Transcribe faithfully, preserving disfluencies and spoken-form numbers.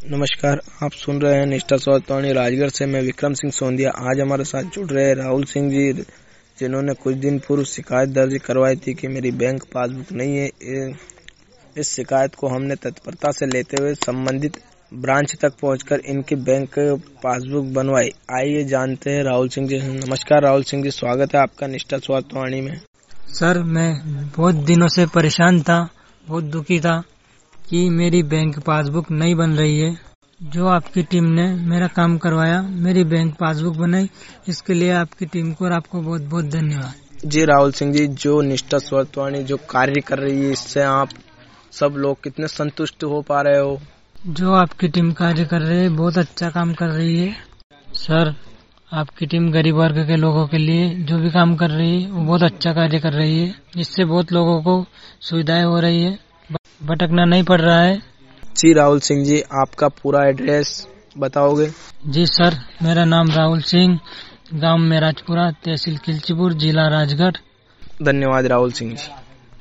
नमस्कार, आप सुन रहे हैं निष्ठा स्वास्थ्यवाणी राजगढ़ से। मैं विक्रम सिंह सोंदिया। आज हमारे साथ जुड़ रहे हैं राहुल सिंह जी, जिन्होंने कुछ दिन पूर्व शिकायत दर्ज करवाई थी कि मेरी बैंक पासबुक नहीं है। इस शिकायत को हमने तत्परता से लेते हुए संबंधित ब्रांच तक पहुंचकर इनकी बैंक पासबुक बनवाई। आइए जानते हैं राहुल सिंह जी। नमस्कार राहुल सिंह जी, स्वागत है आपका निष्ठा स्वास्थ्यवाणी में। सर, मैं बहुत दिनों से परेशान था, बहुत दुखी था कि मेरी बैंक पासबुक नहीं बन रही है। जो आपकी टीम ने मेरा काम करवाया, मेरी बैंक पासबुक बनाई, इसके लिए आपकी टीम को और आपको बहुत बहुत धन्यवाद। जी राहुल सिंह जी, जो निष्ठा स्वास्थ्यवाणी जो कार्य कर रही है, इससे आप सब लोग कितने संतुष्ट हो पा रहे हो? जो आपकी टीम कार्य कर रही है, बहुत अच्छा काम कर रही है। सर, आपकी टीम गरीब वर्ग के लोगों के लिए जो भी काम कर रही है वो बहुत अच्छा कार्य कर रही है। इससे बहुत लोगों को सुविधाएं हो रही है, भटकना नहीं पड़ रहा है। जी राहुल सिंह जी, आपका पूरा एड्रेस बताओगे? जी सर, मेरा नाम राहुल सिंह, गांव मेराजपुरा, तहसील खिलचीपुर, जिला राजगढ़। धन्यवाद राहुल सिंह जी।